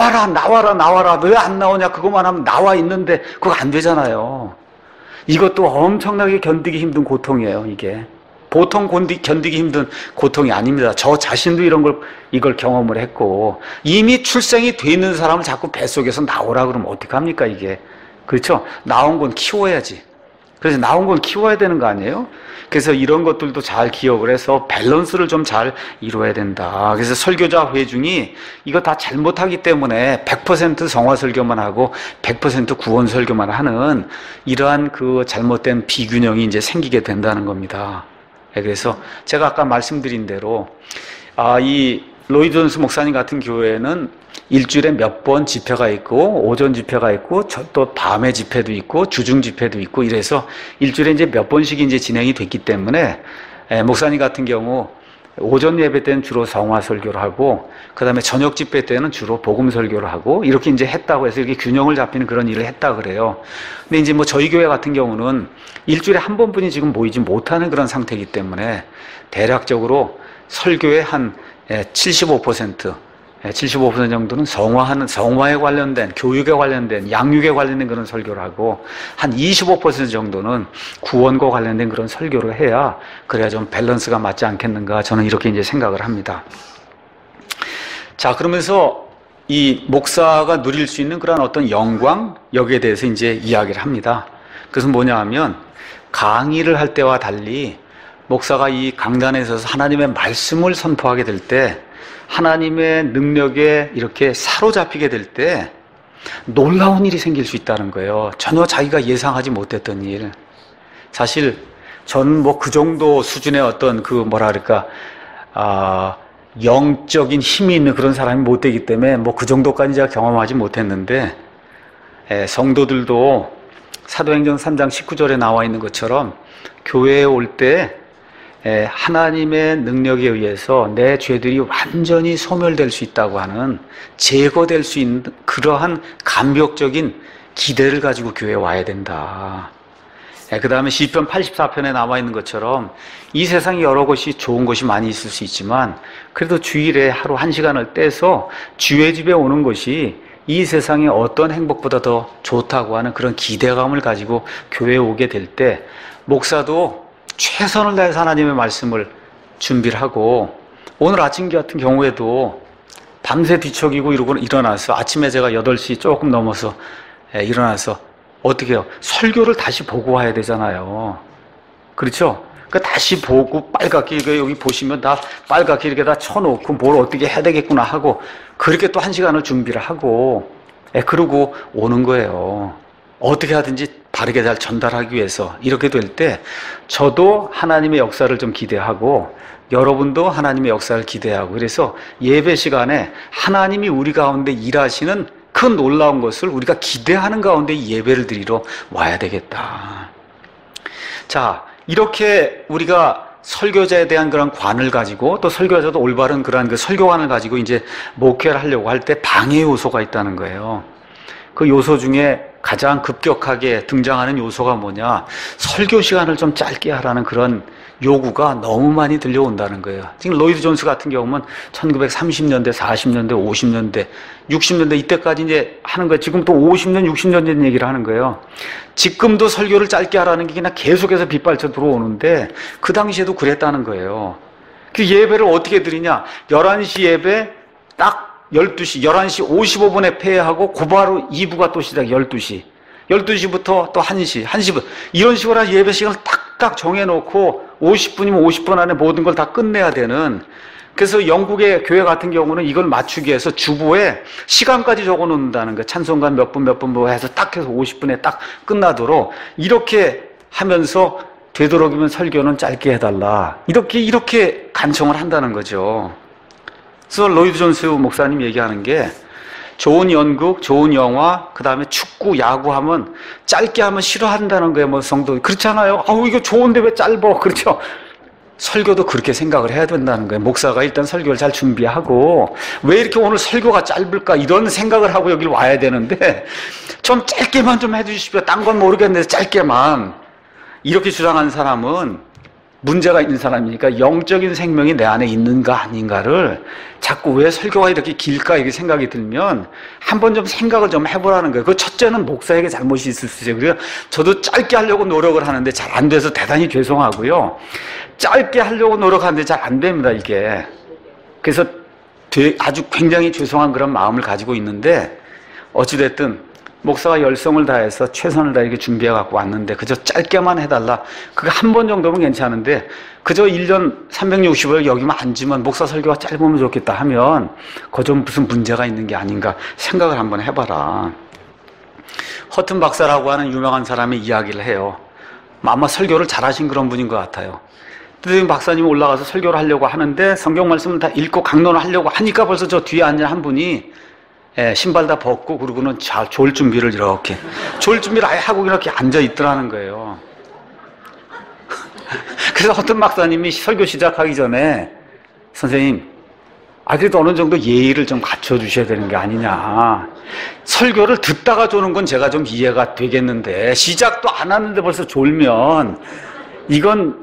나와라 왜 안 나오냐 그것만 하면 나와 있는데 그거 안 되잖아요. 이것도 엄청나게 견디기 힘든 고통이에요. 이게 보통 견디기 힘든 고통이 아닙니다. 저 자신도 이걸 경험을 했고 이미 출생이 돼 있는 사람을 자꾸 뱃속에서 나오라 그러면 어떡합니까 이게. 그렇죠? 나온 건 키워야지. 그래서 나온 걸 키워야 되는 거 아니에요? 그래서 이런 것들도 잘 기억을 해서 밸런스를 좀 잘 이루어야 된다. 그래서 설교자 회중이 이거 다 잘못하기 때문에 100% 성화 설교만 하고 100% 구원 설교만 하는 이러한 그 잘못된 비균형이 이제 생기게 된다는 겁니다. 그래서 제가 아까 말씀드린 대로 이 로이드 존스 목사님 같은 교회는 일주일에 몇 번 집회가 있고 오전 집회가 있고 또 밤에 집회도 있고 주중 집회도 있고 이래서 일주일에 이제 몇 번씩 이제 진행이 됐기 때문에 목사님 같은 경우 오전 예배 때는 주로 성화 설교를 하고 그다음에 저녁 집회 때는 주로 복음 설교를 하고 이렇게 이제 했다고 해서 이렇게 균형을 잡히는 그런 일을 했다 그래요. 근데 이제 뭐 저희 교회 같은 경우는 일주일에 한 번뿐이 지금 모이지 못하는 그런 상태이기 때문에 대략적으로 설교의 한 75% 정도는 성화에 관련된, 교육에 관련된, 양육에 관련된 그런 설교를 하고, 한 25% 정도는 구원과 관련된 그런 설교를 해야, 그래야 좀 밸런스가 맞지 않겠는가, 저는 이렇게 이제 생각을 합니다. 자, 그러면서 이 목사가 누릴 수 있는 그런 어떤 영광, 여기에 대해서 이제 이야기를 합니다. 그래서 뭐냐 하면, 강의를 할 때와 달리, 목사가 이 강단에 서서 하나님의 말씀을 선포하게 될 때, 하나님의 능력에 이렇게 사로잡히게 될 때 놀라운 일이 생길 수 있다는 거예요. 전혀 자기가 예상하지 못했던 일. 사실 저는 뭐 그 정도 수준의 어떤 그 뭐라 그럴까 영적인 힘이 있는 그런 사람이 못 되기 때문에 뭐 그 정도까지 제가 경험하지 못했는데 성도들도 사도행전 3장 19절에 나와 있는 것처럼 교회에 올 때 하나님의 능력에 의해서 내 죄들이 완전히 소멸될 수 있다고 하는, 제거될 수 있는 그러한 감격적인 기대를 가지고 교회에 와야 된다. 그 다음에 시편 84편에 나와 있는 것처럼 이 세상에 여러 것이 좋은 것이 많이 있을 수 있지만 그래도 주일에 하루 1시간을 떼서 주의 집에 오는 것이 이 세상의 어떤 행복보다 더 좋다고 하는 그런 기대감을 가지고 교회에 오게 될 때 목사도 최선을 다해서 하나님의 말씀을 준비를 하고, 오늘 아침 같은 경우에도 밤새 뒤척이고 이러고 일어나서 아침에 제가 8시 조금 넘어서 일어나서 어떻게 해요? 설교를 다시 보고 와야 되잖아요. 그렇죠? 그러니까 다시 보고 빨갛게 여기 보시면 다 빨갛게 이렇게 다 쳐놓고 뭘 어떻게 해야 되겠구나 하고 그렇게 또 1시간을 준비를 하고 그러고 오는 거예요. 어떻게 하든지 바르게 잘 전달하기 위해서. 이렇게 될 때 저도 하나님의 역사를 좀 기대하고 여러분도 하나님의 역사를 기대하고, 그래서 예배 시간에 하나님이 우리 가운데 일하시는 그 놀라운 것을 우리가 기대하는 가운데 이 예배를 드리러 와야 되겠다. 자, 이렇게 우리가 설교자에 대한 그런 관을 가지고 또 설교자도 올바른 그런 그 설교관을 가지고 이제 목회를 하려고 할 때 방해 요소가 있다는 거예요. 그 요소 중에 가장 급격하게 등장하는 요소가 뭐냐? 설교 시간을 좀 짧게 하라는 그런 요구가 너무 많이 들려온다는 거예요. 지금 로이드 존스 같은 경우는 1930년대, 40년대, 50년대, 60년대 이때까지 이제 하는 거예요. 지금 또 50년, 60년 된 얘기를 하는 거예요. 지금도 설교를 짧게 하라는 게 그냥 계속해서 빗발쳐 들어오는데 그 당시에도 그랬다는 거예요. 그 예배를 어떻게 드리냐? 11시 예배 딱 12시, 11시 55분에 폐회하고 곧바로 2부가 또 시작, 12시. 12시부터 또 1시, 1시부터. 이런 식으로 예배 시간을 딱딱 정해놓고 50분이면 50분 안에 모든 걸 다 끝내야 되는. 그래서 영국의 교회 같은 경우는 이걸 맞추기 위해서 주보에 시간까지 적어 놓는다는 거예요. 찬송가 몇 분 뭐 해서 딱 해서 50분에 딱 끝나도록 이렇게 하면서 되도록이면 설교는 짧게 해달라. 이렇게 간청을 한다는 거죠. 그래서 로이드 존스 목사님 얘기하는 게 좋은 연극, 좋은 영화, 그 다음에 축구, 야구 하면 짧게 하면 싫어한다는 거예요. 뭐 성도 그렇잖아요. 이거 좋은데 왜 짧어? 그렇죠? 설교도 그렇게 생각을 해야 된다는 거예요. 목사가 일단 설교를 잘 준비하고 왜 이렇게 오늘 설교가 짧을까 이런 생각을 하고 여기를 와야 되는데 좀 짧게만 좀 해주십시오. 딴 건 모르겠는데 짧게만. 이렇게 주장하는 사람은 문제가 있는 사람이니까 영적인 생명이 내 안에 있는가 아닌가를 자꾸 왜 설교가 이렇게 길까 이렇게 생각이 들면 한번 좀 생각을 좀 해보라는 거예요. 그 첫째는 목사에게 잘못이 있을 수 있어요. 그래서 저도 짧게 하려고 노력을 하는데 잘 안 돼서 대단히 죄송하고요. 짧게 하려고 노력하는데 잘 안 됩니다, 이게. 그래서 아주 굉장히 죄송한 그런 마음을 가지고 있는데 어찌됐든 목사가 열성을 다해서 최선을 다해 준비해 갖고 왔는데 그저 짧게만 해달라. 그게 한 번 정도면 괜찮은데 그저 1년 365일 여기만 앉으면 목사 설교가 짧으면 좋겠다 하면 그거 좀 무슨 문제가 있는 게 아닌가 생각을 한번 해봐라. 허튼 박사라고 하는 유명한 사람의 이야기를 해요. 아마 설교를 잘하신 그런 분인 것 같아요. 선생님 박사님이 올라가서 설교를 하려고 하는데 성경 말씀을 다 읽고 강론을 하려고 하니까 벌써 저 뒤에 앉은 한 분이 신발 다 벗고 그러고는 졸 준비를 이렇게 졸 준비를 아예 하고 이렇게 앉아 있더라는 거예요. 그래서 어떤 박사님이 설교 시작하기 전에 선생님 그래도 어느 정도 예의를 좀 갖춰주셔야 되는 게 아니냐. 설교를 듣다가 조는 건 제가 좀 이해가 되겠는데 시작도 안 하는데 벌써 졸면 이건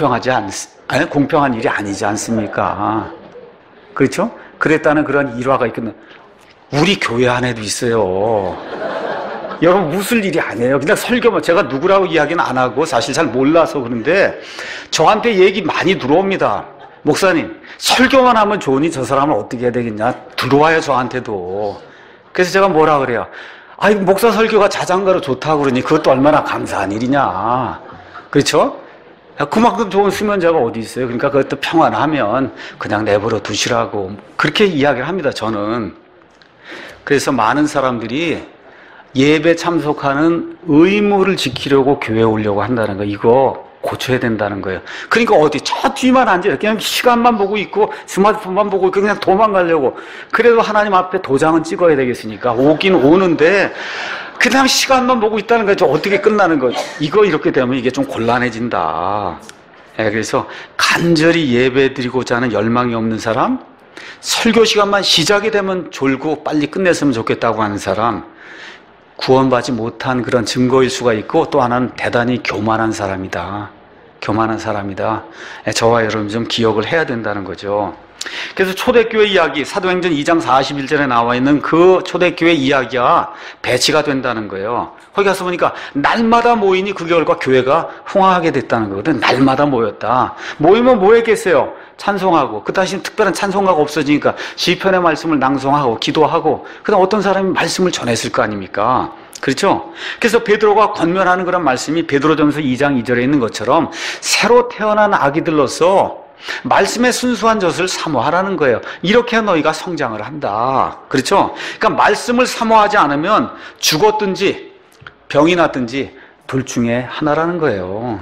공평한 일이 아니지 않습니까? 그렇죠? 그랬다는 그런 일화가 있거든요. 우리 교회 안에도 있어요. 여러분 웃을 일이 아니에요. 그냥 설교만 제가 누구라고 이야기는 안 하고 사실 잘 몰라서 그런데 저한테 얘기 많이 들어옵니다. 목사님 설교만 하면 좋으니 저 사람을 어떻게 해야 되겠냐 들어와요 저한테도. 그래서 제가 뭐라 그래요. 목사 설교가 자장가로 좋다고 그러니 그것도 얼마나 감사한 일이냐. 그렇죠? 그만큼 좋은 수면제가 어디 있어요. 그러니까 그것도 평안하면 그냥 내버려 두시라고 그렇게 이야기를 합니다 저는. 그래서 많은 사람들이 예배 참석하는 의무를 지키려고 교회에 오려고 한다는 거 이거 고쳐야 된다는 거예요. 그러니까 어디 저 뒤만 앉아 그냥 시간만 보고 있고 스마트폰만 보고 있고 그냥 도망가려고. 그래도 하나님 앞에 도장은 찍어야 되겠으니까 오긴 오는데 그냥 시간만 보고 있다는 거죠. 어떻게 끝나는 거. 이거 이렇게 되면 이게 좀 곤란해진다. 그래서 간절히 예배 드리고자 하는 열망이 없는 사람, 설교 시간만 시작이 되면 졸고 빨리 끝냈으면 좋겠다고 하는 사람, 구원받지 못한 그런 증거일 수가 있고 또 하나는 대단히 교만한 사람이다. 교만한 사람이다. 저와 여러분 좀 기억을 해야 된다는 거죠. 그래서 초대교회 이야기, 사도행전 2장 41절에 나와 있는 그 초대교회 이야기가 배치가 된다는 거예요. 거기 가서 보니까 날마다 모이니 그 결과 교회가 흥황하게 됐다는 거거든. 날마다 모였다. 모이면 뭐 했겠어요? 찬송하고, 그 다시 특별한 찬송가가 없어지니까 시편의 말씀을 낭송하고 기도하고, 그다음 어떤 사람이 말씀을 전했을 거 아닙니까? 그렇죠? 그래서 베드로가 권면하는 그런 말씀이 베드로전서 2장 2절에 있는 것처럼 새로 태어난 아기들로서 말씀의 순수한 젖을 사모하라는 거예요. 이렇게 너희가 성장을 한다. 그렇죠? 그러니까 말씀을 사모하지 않으면 죽었든지 병이 났든지 둘 중에 하나라는 거예요.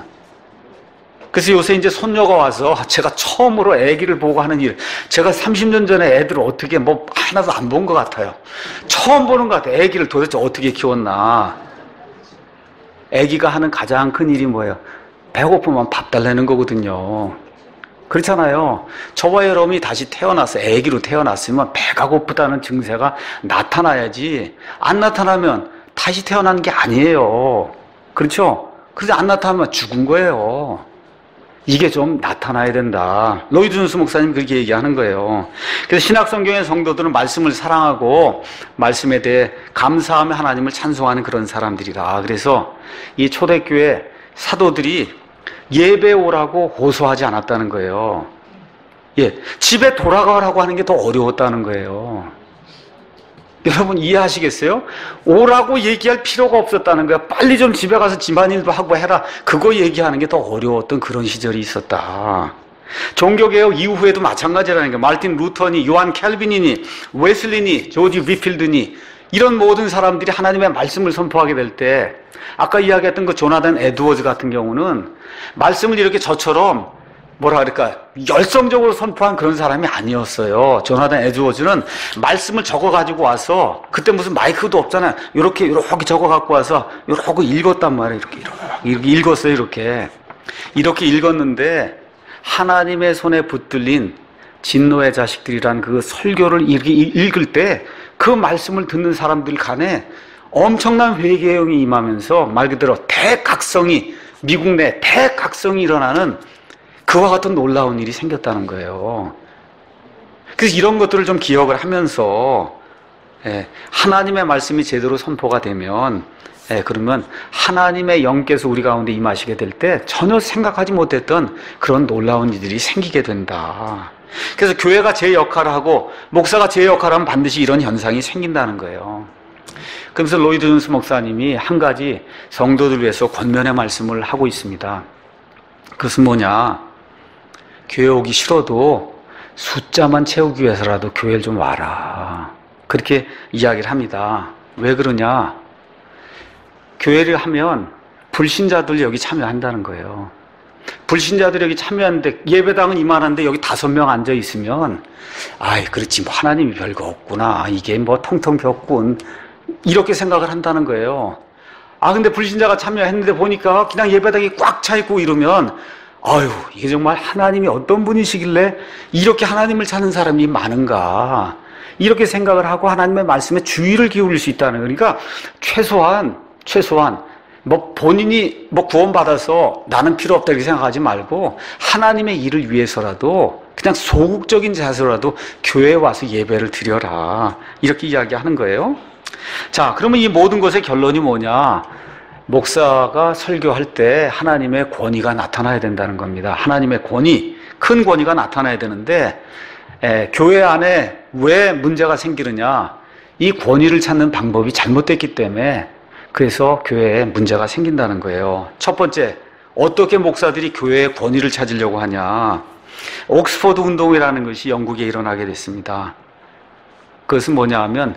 그래서 요새 이제 손녀가 와서 제가 처음으로 아기를 보고 하는 일, 제가 30년 전에 애들을 어떻게 하나도 안 본 것 같아요. 처음 보는 것 같아요. 아기를 도대체 어떻게 키웠나. 아기가 하는 가장 큰 일이 뭐예요? 배고프면 밥 달라는 거거든요. 그렇잖아요. 저와 여러분이 다시 태어나서 아기로 태어났으면 배가 고프다는 증세가 나타나야지, 안 나타나면 다시 태어난 게 아니에요. 그렇죠? 그래서 안 나타나면 죽은 거예요. 이게 좀 나타나야 된다. 로이드 존스 목사님 그렇게 얘기하는 거예요. 그래서 신약성경의 성도들은 말씀을 사랑하고 말씀에 대해 감사하며 하나님을 찬송하는 그런 사람들이다. 그래서 이 초대교회 사도들이 예배 오라고 호소하지 않았다는 거예요. 집에 돌아가라고 하는 게 더 어려웠다는 거예요. 여러분 이해하시겠어요? 오라고 얘기할 필요가 없었다는 거야. 빨리 좀 집에 가서 집안일도 하고 해라. 그거 얘기하는 게 더 어려웠던 그런 시절이 있었다. 종교개혁 이후에도 마찬가지라는 거예요. 마르틴 루터니, 요한 캘빈이니, 웨슬리니, 조지 위필드니 이런 모든 사람들이 하나님의 말씀을 선포하게 될 때 아까 이야기했던 그 조나단 에드워즈 같은 경우는 말씀을 이렇게 저처럼 열성적으로 선포한 그런 사람이 아니었어요. 조나단 에드워즈는 말씀을 적어가지고 와서, 그때 무슨 마이크도 없잖아요. 이렇게 적어갖고 와서, 이렇게 읽었단 말이에요. 이렇게 읽었어요, 이렇게. 이렇게 읽었는데, 하나님의 손에 붙들린 진노의 자식들이란 그 설교를 읽을 때, 그 말씀을 듣는 사람들 간에 엄청난 회개형이 임하면서 말 그대로 미국 내 대각성이 일어나는 그와 같은 놀라운 일이 생겼다는 거예요. 그래서 이런 것들을 좀 기억을 하면서 하나님의 말씀이 제대로 선포가 되면 그러면 하나님의 영께서 우리 가운데 임하시게 될 때 전혀 생각하지 못했던 그런 놀라운 일들이 생기게 된다. 그래서 교회가 제 역할을 하고 목사가 제 역할을 하면 반드시 이런 현상이 생긴다는 거예요. 그러면서 로이드 존스 목사님이 한 가지 성도들 위해서 권면의 말씀을 하고 있습니다. 그것은 뭐냐? 교회 오기 싫어도 숫자만 채우기 위해서라도 교회를 좀 와라. 그렇게 이야기를 합니다. 왜 그러냐? 교회를 하면 불신자들 여기 참여한다는 거예요. 불신자들이 여기 참여하는데 예배당은 이만한데 여기 5명 앉아 있으면 아이 그렇지 뭐 하나님이 별거 없구나. 이게 뭐 텅텅 벽군. 이렇게 생각을 한다는 거예요. 아 근데 불신자가 참여했는데 보니까 그냥 예배당이 꽉 차 있고 이러면 아유 이게 정말 하나님이 어떤 분이시길래 이렇게 하나님을 찾는 사람이 많은가. 이렇게 생각을 하고 하나님의 말씀에 주의를 기울일 수 있다는 거예요. 그러니까 최소한 뭐 본인이 뭐 구원받아서 나는 필요 없다 이렇게 생각하지 말고 하나님의 일을 위해서라도 그냥 소극적인 자세로라도 교회에 와서 예배를 드려라. 이렇게 이야기하는 거예요. 자, 그러면 이 모든 것의 결론이 뭐냐? 목사가 설교할 때 하나님의 권위가 나타나야 된다는 겁니다. 하나님의 권위, 큰 권위가 나타나야 되는데 교회 안에 왜 문제가 생기느냐? 이 권위를 찾는 방법이 잘못됐기 때문에 그래서 교회에 문제가 생긴다는 거예요. 첫 번째, 어떻게 목사들이 교회의 권위를 찾으려고 하냐? 옥스퍼드 운동이라는 것이 영국에 일어나게 됐습니다. 그것은 뭐냐 하면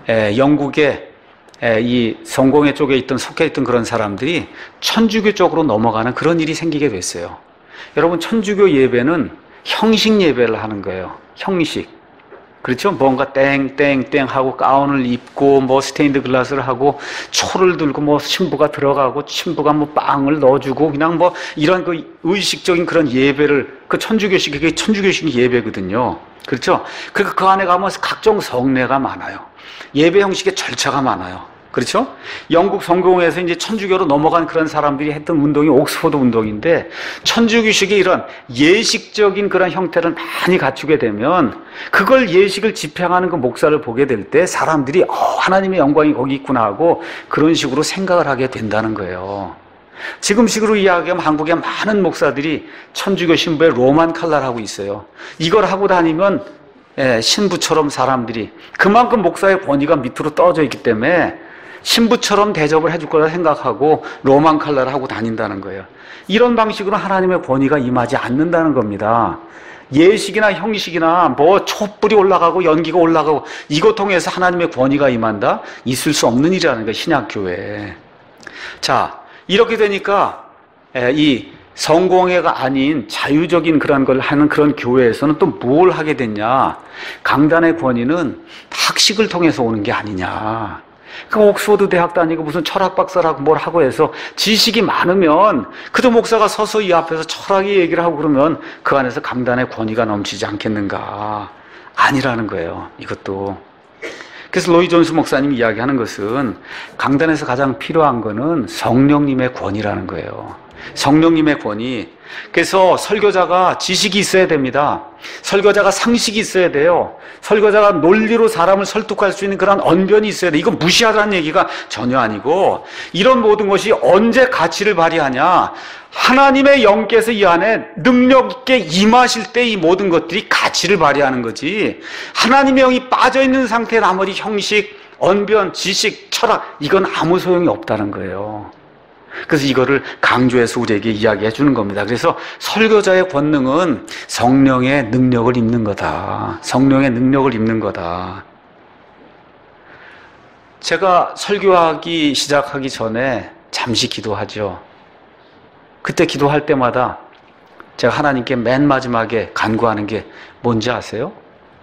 영국의 이 성공회 쪽에 속해 있던 그런 사람들이 천주교 쪽으로 넘어가는 그런 일이 생기게 됐어요. 여러분, 천주교 예배는 형식 예배를 하는 거예요. 형식. 그렇죠? 뭔가 땡땡땡 하고 가운을 입고 뭐 스테인드 글라스를 하고 초를 들고 뭐 신부가 들어가고 신부가 뭐 빵을 넣어주고 그냥 뭐 이런 그 의식적인 그런 예배를 그 천주교식 그게 천주교식 예배거든요. 그렇죠? 그러니까 그 안에 가면 각종 성례가 많아요. 예배 형식의 절차가 많아요. 그렇죠? 영국 성공회에서 이제 천주교로 넘어간 그런 사람들이 했던 운동이 옥스퍼드 운동인데 천주교식의 이런 예식적인 그런 형태를 많이 갖추게 되면 그걸 예식을 집행하는 그 목사를 보게 될 때 사람들이 하나님의 영광이 거기 있구나 하고 그런 식으로 생각을 하게 된다는 거예요. 지금식으로 이야기하면 한국의 많은 목사들이 천주교 신부의 로만 칼라를 하고 있어요. 이걸 하고 다니면 신부처럼 사람들이 그만큼 목사의 권위가 밑으로 떨어져 있기 때문에 신부처럼 대접을 해줄 거라 생각하고 로만 칼라를 하고 다닌다는 거예요. 이런 방식으로 하나님의 권위가 임하지 않는다는 겁니다. 예식이나 형식이나 뭐 촛불이 올라가고 연기가 올라가고 이거 통해서 하나님의 권위가 임한다? 있을 수 없는 일이라는 거예요. 신약교회에. 자, 이렇게 되니까 이 성공회가 아닌 자유적인 그런 걸 하는 그런 교회에서는 또 뭘 하게 됐냐? 강단의 권위는 학식을 통해서 오는 게 아니냐? 그 옥스퍼드 대학 다니고 무슨 철학 박사라고 뭘 하고 해서 지식이 많으면 그도 목사가 서서 이 앞에서 철학의 얘기를 하고 그러면 그 안에서 강단의 권위가 넘치지 않겠는가? 아니라는 거예요. 이것도. 그래서 로이 존스 목사님이 이야기하는 것은 강단에서 가장 필요한 거는 성령님의 권위라는 거예요. 성령님의 권위. 그래서 설교자가 지식이 있어야 됩니다. 설교자가 상식이 있어야 돼요. 설교자가 논리로 사람을 설득할 수 있는 그런 언변이 있어야 돼요. 이건 무시하라는 얘기가 전혀 아니고 이런 모든 것이 언제 가치를 발휘하냐? 하나님의 영께서 이 안에 능력 있게 임하실 때 이 모든 것들이 가치를 발휘하는 거지. 하나님의 영이 빠져있는 상태에 나머지 형식, 언변, 지식, 철학 이건 아무 소용이 없다는 거예요. 그래서 이거를 강조해서 우리에게 이야기해 주는 겁니다. 그래서 설교자의 권능은 성령의 능력을 입는 거다. 성령의 능력을 입는 거다. 제가 설교하기 시작하기 전에 잠시 기도하죠. 그때 기도할 때마다 제가 하나님께 맨 마지막에 간구하는 게 뭔지 아세요?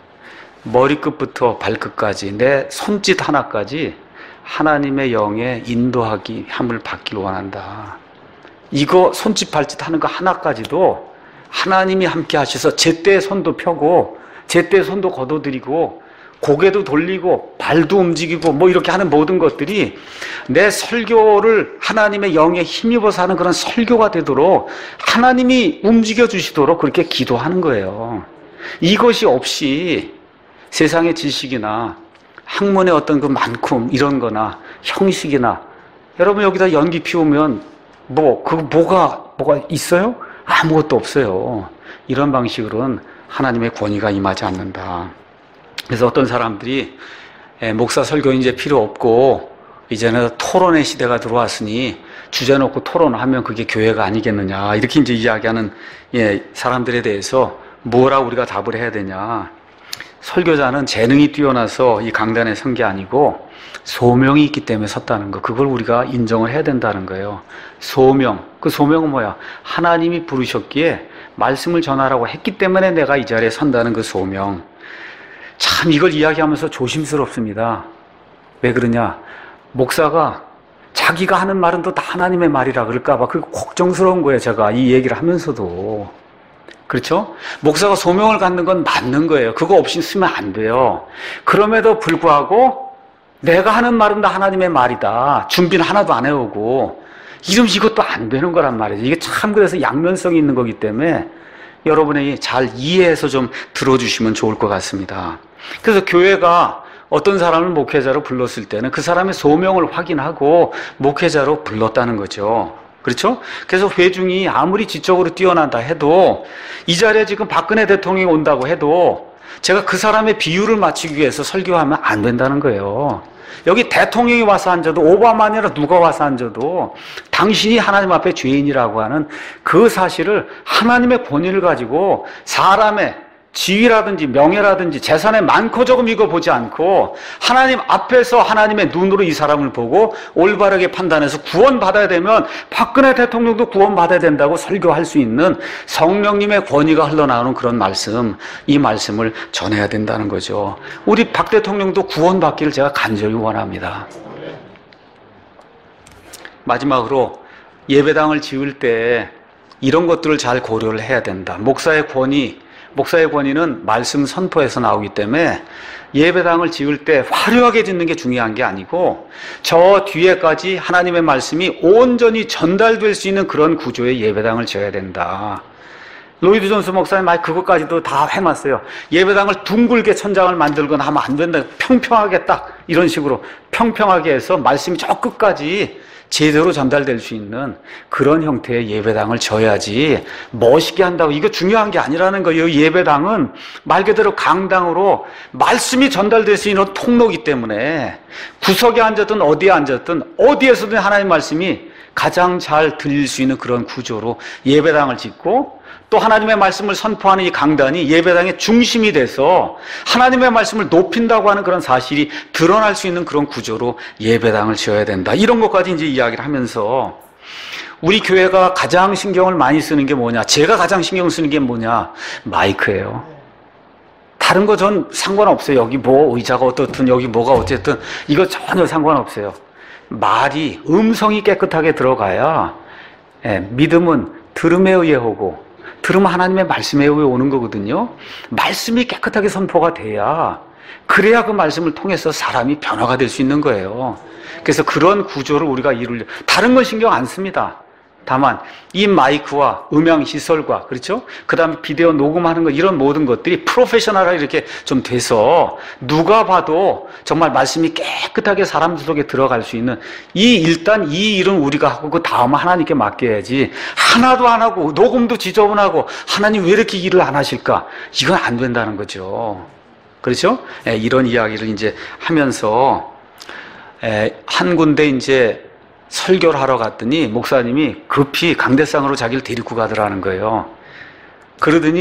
머리끝부터 발끝까지 내 손짓 하나까지 하나님의 영의 인도하기 함을 받기를 원한다. 이거 손짓 발짓 하는 거 하나까지도 하나님이 함께 하셔서 제때 손도 펴고 제때 손도 걷어들이고 고개도 돌리고 발도 움직이고 뭐 이렇게 하는 모든 것들이 내 설교를 하나님의 영에 힘입어서 하는 그런 설교가 되도록 하나님이 움직여 주시도록 그렇게 기도하는 거예요. 이것이 없이 세상의 지식이나 학문의 어떤 그 많고 이런 거나 형식이나 여러분 여기다 연기 피우면 뭐가 있어요? 아무것도 없어요. 이런 방식으로는 하나님의 권위가 임하지 않는다. 그래서 어떤 사람들이 목사 설교 이제 필요 없고 이제는 토론의 시대가 들어왔으니 주제 놓고 토론하면 그게 교회가 아니겠느냐. 이렇게 이제 이야기하는 사람들에 대해서 뭐라고 우리가 답을 해야 되냐. 설교자는 재능이 뛰어나서 이 강단에 선 게 아니고 소명이 있기 때문에 섰다는 거. 그걸 우리가 인정을 해야 된다는 거예요. 소명. 그 소명은 뭐야? 하나님이 부르셨기에 말씀을 전하라고 했기 때문에 내가 이 자리에 선다는 그 소명. 참 이걸 이야기하면서 조심스럽습니다. 왜 그러냐? 목사가 자기가 하는 말은 또 다 하나님의 말이라 그럴까봐 그 걱정스러운 거예요. 제가 이 얘기를 하면서도. 그렇죠? 목사가 소명을 갖는 건 맞는 거예요. 그거 없이 쓰면 안 돼요. 그럼에도 불구하고 내가 하는 말은 다 하나님의 말이다. 준비는 하나도 안 해오고 이러면 이것도 안 되는 거란 말이죠. 이게 참 그래서 양면성이 있는 거기 때문에 여러분이 잘 이해해서 좀 들어주시면 좋을 것 같습니다. 그래서 교회가 어떤 사람을 목회자로 불렀을 때는 그 사람의 소명을 확인하고 목회자로 불렀다는 거죠. 그렇죠? 그래서 회중이 아무리 지적으로 뛰어난다 해도 이 자리에 지금 박근혜 대통령이 온다고 해도 제가 그 사람의 비율을 맞추기 위해서 설교하면 안 된다는 거예요. 여기 대통령이 와서 앉아도 오바마 아니라 누가 와서 앉아도 당신이 하나님 앞에 죄인이라고 하는 그 사실을 하나님의 권위를 가지고 사람의 지위라든지 명예라든지 재산의 많고 적음 이거 보지 않고 하나님 앞에서 하나님의 눈으로 이 사람을 보고 올바르게 판단해서 구원받아야 되면 박근혜 대통령도 구원받아야 된다고 설교할 수 있는 성령님의 권위가 흘러나오는 그런 말씀, 이 말씀을 전해야 된다는 거죠. 우리 박 대통령도 구원받기를 제가 간절히 원합니다. 마지막으로 예배당을 지을 때 이런 것들을 잘 고려를 해야 된다. 목사의 권위는 말씀 선포에서 나오기 때문에 예배당을 지을 때 화려하게 짓는 게 중요한 게 아니고 저 뒤에까지 하나님의 말씀이 온전히 전달될 수 있는 그런 구조의 예배당을 지어야 된다. 로이드 존스 목사님 그것까지도 다 해놨어요. 예배당을 둥글게 천장을 만들거나 하면 안 된다. 평평하게 딱 이런 식으로 평평하게 해서 말씀이 저 끝까지 제대로 전달될 수 있는 그런 형태의 예배당을 져야지 멋있게 한다고 이거 중요한 게 아니라는 거예요. 예배당은 말 그대로 강당으로 말씀이 전달될 수 있는 통로이기 때문에 구석에 앉았든 어디에 앉았든 어디에서든 하나님 말씀이 가장 잘 들릴 수 있는 그런 구조로 예배당을 짓고 또 하나님의 말씀을 선포하는 이 강단이 예배당의 중심이 돼서 하나님의 말씀을 높인다고 하는 그런 사실이 드러날 수 있는 그런 구조로 예배당을 지어야 된다. 이런 것까지 이제 이야기를 하면서 우리 교회가 가장 신경을 많이 쓰는 게 뭐냐? 제가 가장 신경 쓰는 게 뭐냐? 마이크예요. 다른 거 전 상관없어요. 여기 뭐 의자가 어떻든 여기 뭐가 어쨌든 이거 전혀 상관없어요. 말이 음성이 깨끗하게 들어가야 믿음은 들음에 의해 오고 들으면 하나님의 말씀에 의해 오는 거거든요. 말씀이 깨끗하게 선포가 돼야 그래야 그 말씀을 통해서 사람이 변화가 될 수 있는 거예요. 그래서 그런 구조를 우리가 이루려 다른 건 신경 안 씁니다. 다만 이 마이크와 음향 시설과 그렇죠? 그다음에 비디오 녹음하는 것 이런 모든 것들이 프로페셔널하게 이렇게 좀 돼서 누가 봐도 정말 말씀이 깨끗하게 사람들 속에 들어갈 수 있는 일단 이 일은 우리가 하고 그 다음은 하나님께 맡겨야지 하나도 안 하고 녹음도 지저분하고 하나님 왜 이렇게 일을 안 하실까? 이건 안 된다는 거죠. 그렇죠? 이런 이야기를 이제 하면서 한 군데 이제 설교를 하러 갔더니 목사님이 급히 강대상으로 자기를 데리고 가더라는 거예요. 그러더니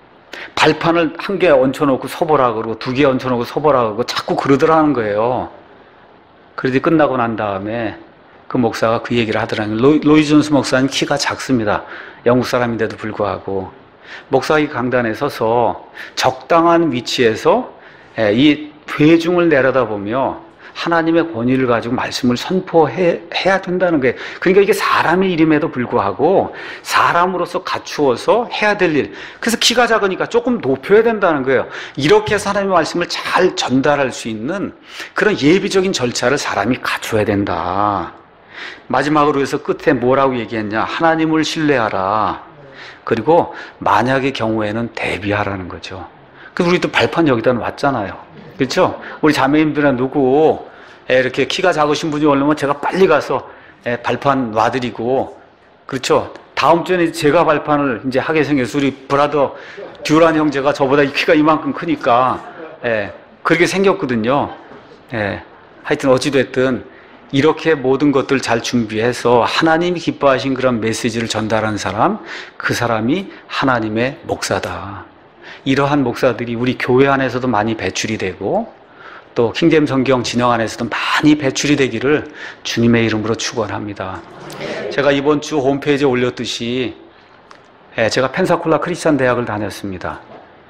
발판을 한 개 얹혀놓고 서보라 그러고 두 개 얹혀놓고 서보라 그러고 자꾸 그러더라는 거예요. 그러더니 끝나고 난 다음에 그 목사가 그 얘기를 하더라는 거예요. 로이드 존스 목사는 키가 작습니다. 영국 사람인데도 불구하고 목사가 이 강단에 서서 적당한 위치에서 이 회중을 내려다보며 하나님의 권위를 가지고 말씀을 선포해야 된다는 거예요. 그러니까 이게 사람의 일임에도 불구하고 사람으로서 갖추어서 해야 될 일. 그래서 키가 작으니까 조금 높여야 된다는 거예요. 이렇게 해서 하나님의 말씀을 잘 전달할 수 있는 그런 예비적인 절차를 사람이 갖춰야 된다. 마지막으로 해서 끝에 뭐라고 얘기했냐? 하나님을 신뢰하라. 그리고 만약의 경우에는 대비하라는 거죠. 그래서 우리도 발판 여기다 놨잖아요. 그렇죠? 우리 자매님들이나 누구 이렇게 키가 작으신 분이 오려면 제가 빨리 가서 발판 놔드리고 그렇죠? 다음 주에는 제가 발판을 이제 하게 생겼어요. 우리 브라더 듀란 형제가 저보다 키가 이만큼 크니까 그렇게 생겼거든요. 하여튼 어찌됐든 이렇게 모든 것들 잘 준비해서 하나님이 기뻐하신 그런 메시지를 전달하는 사람, 그 사람이 하나님의 목사다. 이러한 목사들이 우리 교회 안에서도 많이 배출이 되고 또 킹잼 성경 진영 안에서도 많이 배출이 되기를 주님의 이름으로 축원합니다. 제가 이번 주 홈페이지에 올렸듯이 제가 펜사콜라 크리스찬 대학을 다녔습니다.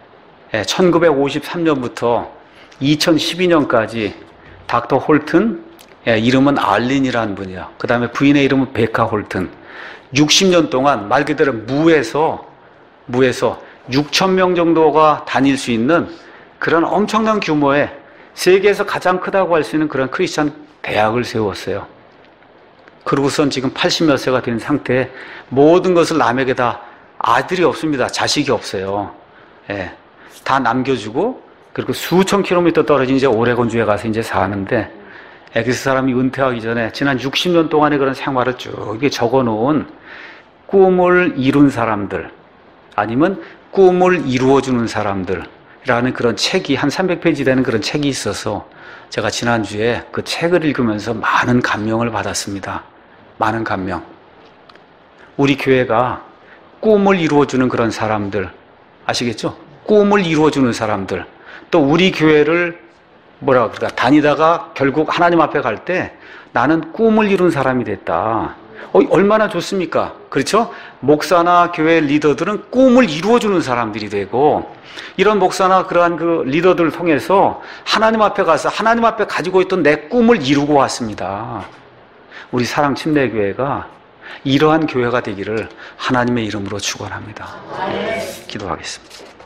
1953년부터 2012년까지 닥터 홀튼, 이름은 알린이라는 분이요. 그 다음에 부인의 이름은 베카 홀튼. 60년 동안 말 그대로 무에서 6,000명 정도가 다닐 수 있는 그런 엄청난 규모의 세계에서 가장 크다고 할 수 있는 그런 크리스찬 대학을 세웠어요. 그러고선 지금 80몇 세가 된 상태에 모든 것을 남에게 다 아들이 없습니다. 자식이 없어요. 다 남겨주고 그리고 수천 킬로미터 떨어진 이제 오레곤주에 가서 이제 사는데 그 사람이 은퇴하기 전에 지난 60년 동안의 그런 생활을 쭉 이게 적어놓은 꿈을 이룬 사람들 아니면 꿈을 이루어주는 사람들이라는 그런 책이 한 300페이지 되는 그런 책이 있어서 제가 지난주에 그 책을 읽으면서 많은 감명을 받았습니다. 많은 감명. 우리 교회가 꿈을 이루어주는 그런 사람들 아시겠죠? 꿈을 이루어주는 사람들 또 우리 교회를 뭐라 그럴까 다니다가 결국 하나님 앞에 갈 때 나는 꿈을 이룬 사람이 됐다. 얼마나 좋습니까? 그렇죠? 목사나 교회 리더들은 꿈을 이루어주는 사람들이 되고 이런 목사나 그러한 그 리더들을 통해서 하나님 앞에 가서 하나님 앞에 가지고 있던 내 꿈을 이루고 왔습니다. 우리 사랑 침례교회가 이러한 교회가 되기를 하나님의 이름으로 축원합니다. 기도하겠습니다.